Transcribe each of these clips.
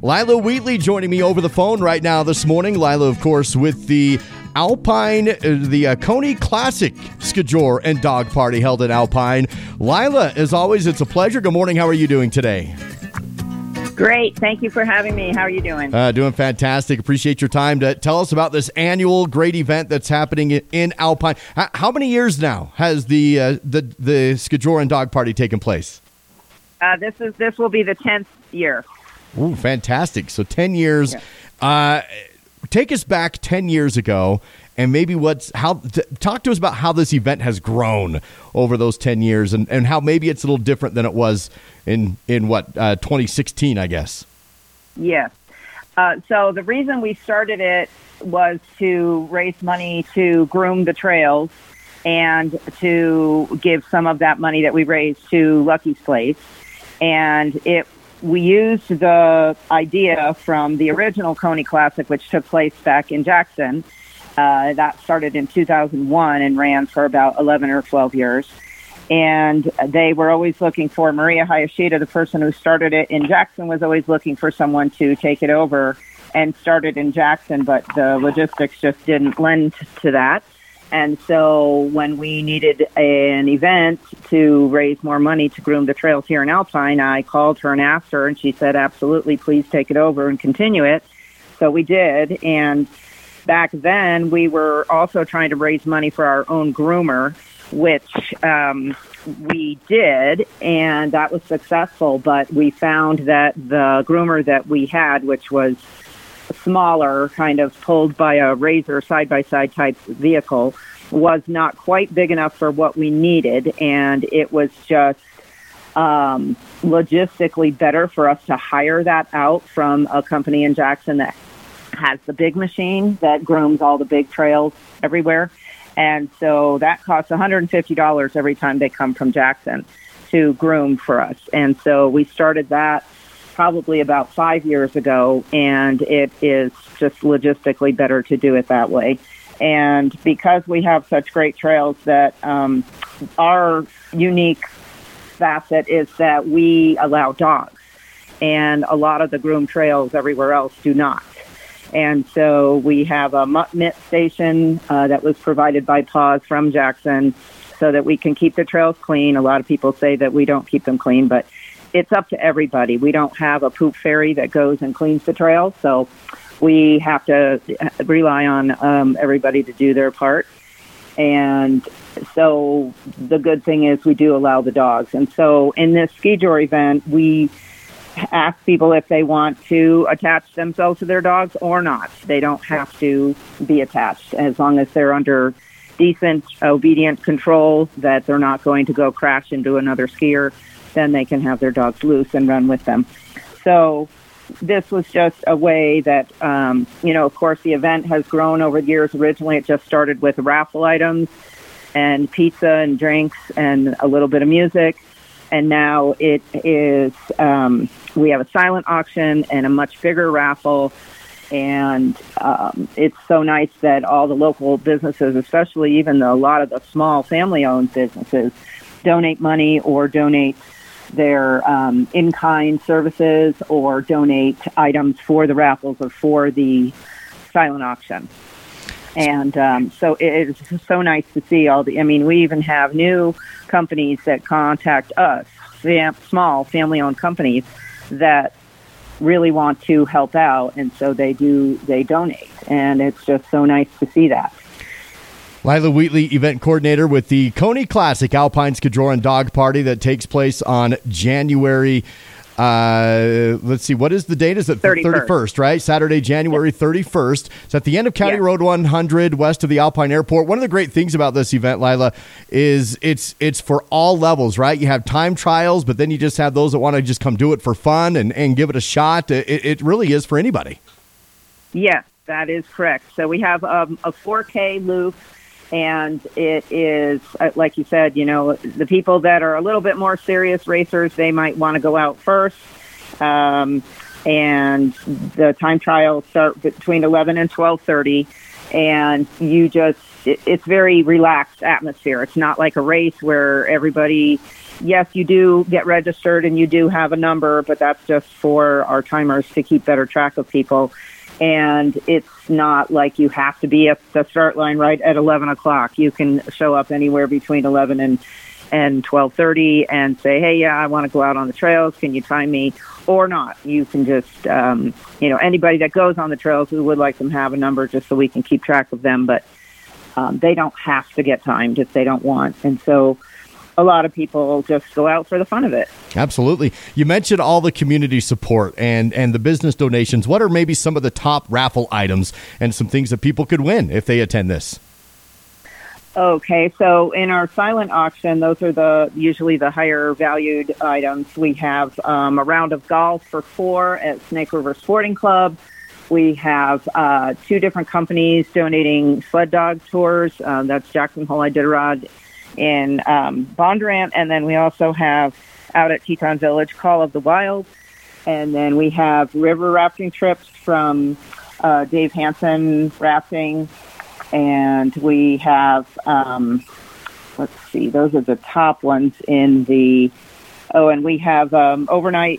Lila Wheatley joining me over the phone right now this morning. Lila, of course, with the Alpine, the Coney Classic Skijor and Dog Party held at Alpine. Lila, as always, it's a pleasure. Good morning. How are you doing today? Great. Thank you for having me. How are you doing? Doing fantastic. Appreciate your time to tell us about this annual great event that's happening in Alpine. How many years now has the Skijor and Dog Party taken place? This will be the 10th year. Ooh, fantastic. So 10 years. Yeah. Take us back 10 years ago, and maybe talk to us about how this event has grown over those 10 years and how maybe it's a little different than it was in 2016, I guess. Yes. So the reason we started it was to raise money to groom the trails and to give some of that money that we raised to Lucky's Place. And we used the idea from the original Coney Classic, which took place back in Jackson. That started in 2001 and ran for about 11 or 12 years. And they were always looking for Maria Hayashida, the person who started it in Jackson, was always looking for someone to take it over and start it in Jackson, but the logistics just didn't lend to that. And so when we needed an event to raise more money to groom the trails here in Alpine, I called her and asked her, and she said, absolutely, please take it over and continue it. So we did. And back then, we were also trying to raise money for our own groomer, which we did, and that was successful. But we found that the groomer that we had, which was smaller, kind of pulled by a Razor side-by-side type vehicle, was not quite big enough for what we needed, and it was just logistically better for us to hire that out from a company in Jackson that has the big machine that grooms all the big trails everywhere. And so that costs $150 every time they come from Jackson to groom for us. And so we started that probably about 5 years ago, and it is just logistically better to do it that way. And because we have such great trails, that our unique facet is that we allow dogs, and a lot of the groomed trails everywhere else do not. And so we have a mutt mitt station that was provided by Paws from Jackson so that we can keep the trails clean. A lot of people say that we don't keep them clean, but it's up to everybody. We don't have a poop fairy that goes and cleans the trails, so we have to rely on everybody to do their part. And so the good thing is we do allow the dogs. And so in this Skijor event, we ask people if they want to attach themselves to their dogs or not. They don't have to be attached as long as they're under decent, obedient control, that they're not going to go crash into another skier. Then they can have their dogs loose and run with them. So this was just a way that, of course, the event has grown over the years. Originally, it just started with raffle items and pizza and drinks and a little bit of music. And now it is, we have a silent auction and a much bigger raffle. And it's so nice that all the local businesses, especially even a lot of the small family-owned businesses, donate money or donate their in-kind services or donate items for the raffles or for the silent auction. And so it is so nice to see we even have new companies that contact us, small family-owned companies that really want to help out, and so they donate, and it's just so nice to see that. Lila Wheatley, event coordinator with the Coney Classic Alpine Skijor and Dog Party that takes place on January, let's see, what is the date? Is it 31st, right? Saturday, January 31st. It's at the end of County Road 100 west of the Alpine Airport. One of the great things about this event, Lila, is it's for all levels, right? You have time trials, but then you just have those that want to just come do it for fun and give it a shot. It really is for anybody. Yes, that is correct. So we have a 4K loop. And it is, like you said, the people that are a little bit more serious racers, they might want to go out first. And the time trials start between 11 and 12:30. And it's very relaxed atmosphere. It's not like a race where everybody yes, you do get registered and you do have a number, but that's just for our timers to keep better track of people. And it's not like you have to be at the start line right at 11 o'clock. You can show up anywhere between 11 and 12:30 and say, hey, yeah, I want to go out on the trails. Can you time me? Or not. You can just, anybody that goes on the trails, we would like them to have a number just so we can keep track of them. But they don't have to get timed if they don't want. And so a lot of people just go out for the fun of it. Absolutely. You mentioned all the community support and the business donations. What are maybe some of the top raffle items and some things that people could win if they attend this? Okay, so in our silent auction, those are usually the higher valued items. We have a round of golf for 4 at Snake River Sporting Club. We have 2 different companies donating sled dog tours. That's Jackson Hole Iditarod in Bondurant. And then we also have out at Teton Village, Call of the Wild. And then we have river rafting trips from Dave Hansen Rafting. And we have, let's see, those are the top ones in the, and we have overnight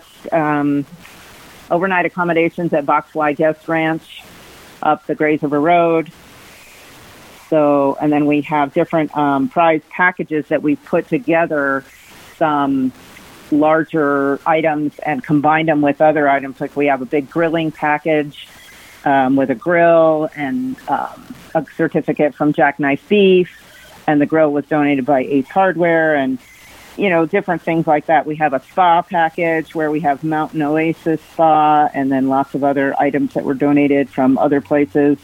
accommodations at Boxfly Guest Ranch up the Grays River Road. So, and then we have different prize packages that we put together, some larger items and combined them with other items. Like we have a big grilling package with a grill and a certificate from Jackknife Beef, and the grill was donated by Ace Hardware, and different things like that. We have a spa package where we have Mountain Oasis Spa, and then lots of other items that were donated from other places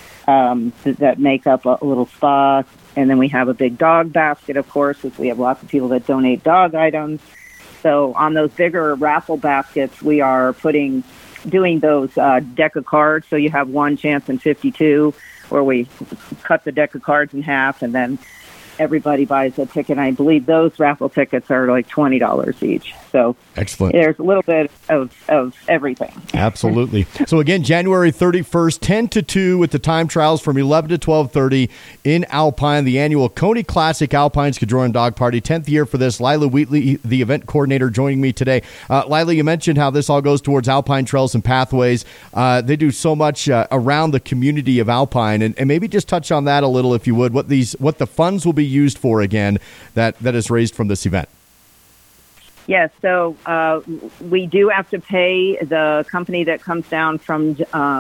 that make up a little spa. And then we have a big dog basket, of course, because we have lots of people that donate dog items. So on those bigger raffle baskets, we are doing those deck of cards. So you have 1 chance in 52, where we cut the deck of cards in half, and then everybody buys a ticket. I believe those raffle tickets are like $20 each. So excellent. There's a little bit of everything. Absolutely. So again, January 31st, 10 to 2 at the time trials from 11 to 12:30 in Alpine, the annual Coney Classic Alpine Skidrow and Dog Party, 10th year for this. Lila Wheatley, the event coordinator, joining me today. Lila, you mentioned how this all goes towards Alpine Trails and Pathways. They do so much around the community of Alpine, and maybe just touch on that a little, if you would, what the funds will be used for again that is raised from this event. Yes, so we do have to pay the company that comes down from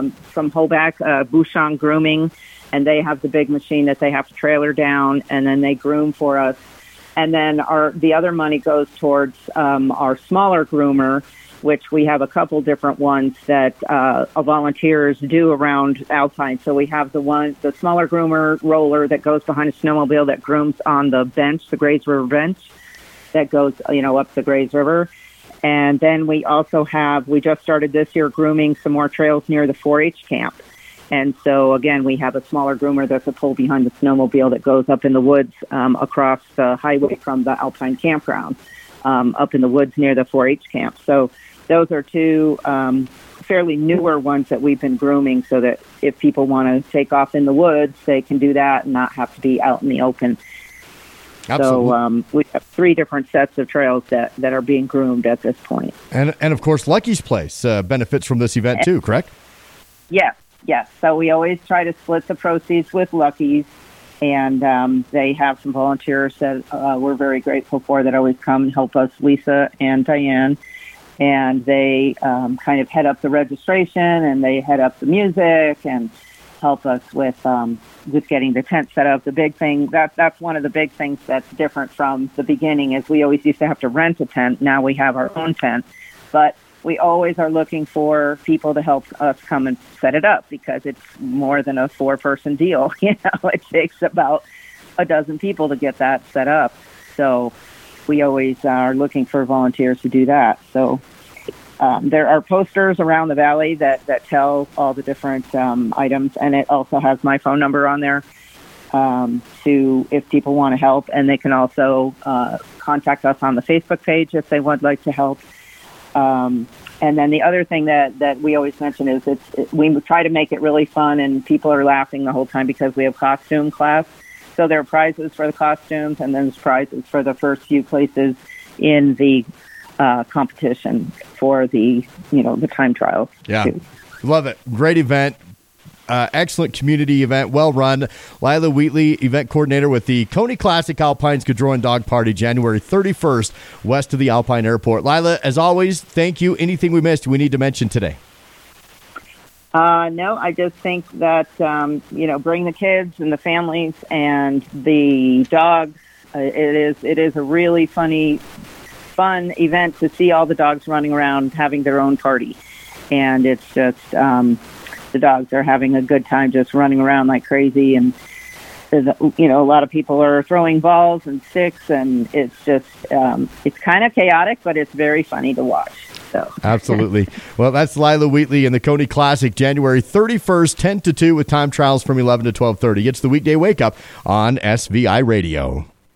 Holbach, Bouchon Grooming, and they have the big machine that they have to trailer down, and then they groom for us. And then the other money goes towards our smaller groomer, which we have a couple different ones that volunteers do around Alpine. So we have the smaller groomer roller that goes behind a snowmobile that grooms on the bench, the Grays River bench, that goes, up the Grays River. And then we also we just started this year grooming some more trails near the 4-H camp. And so, again, we have a smaller groomer that's a pull behind the snowmobile that goes up in the woods across the highway from the Alpine campground up in the woods near the 4-H camp. So those are 2 fairly newer ones that we've been grooming so that if people want to take off in the woods, they can do that and not have to be out in the open. Absolutely. So we have 3 different sets of trails that are being groomed at this point. And of course, Lucky's Place benefits from this event too, correct? Yes. So we always try to split the proceeds with Lucky's, and they have some volunteers that we're very grateful for that always come and help us, Lisa and Diane. And they kind of head up the registration, and they head up the music and help us with getting the tent set up. The big thing, that's one of the big things that's different from the beginning, is we always used to have to rent a tent. Now we have our own tent. But we always are looking for people to help us come and set it up, because it's more than a 4-person deal. It takes about a dozen people to get that set up. So we always are looking for volunteers to do that. So there are posters around the valley that tell all the different items, and it also has my phone number on there if people want to help. And they can also contact us on the Facebook page if they would like to help. And then the other thing that we always mention is we try to make it really fun, and people are laughing the whole time because we have costume class. So there are prizes for the costumes, and then there's prizes for the first few places in the competition for the time trials. Yeah, too. Love it. Great event. Excellent community event, well run. Lila Wheatley, event coordinator with the Coney Classic Alpine Skidrow and Dog Party, January 31st, west of the Alpine Airport. Lila, as always, thank you. Anything we missed we need to mention today? No, I just think that, bring the kids and the families and the dogs. It is a really fun event to see all the dogs running around having their own party. And it's just, the dogs are having a good time just running around like crazy. And, a lot of people are throwing balls and sticks, and it's just, it's kind of chaotic, but it's very funny to watch. So. Absolutely. Well, that's Lila Wheatley in the Coney Classic, January 31st, 10 to 2 with time trials from 11 to 12:30. It's the weekday wake up on SVI Radio.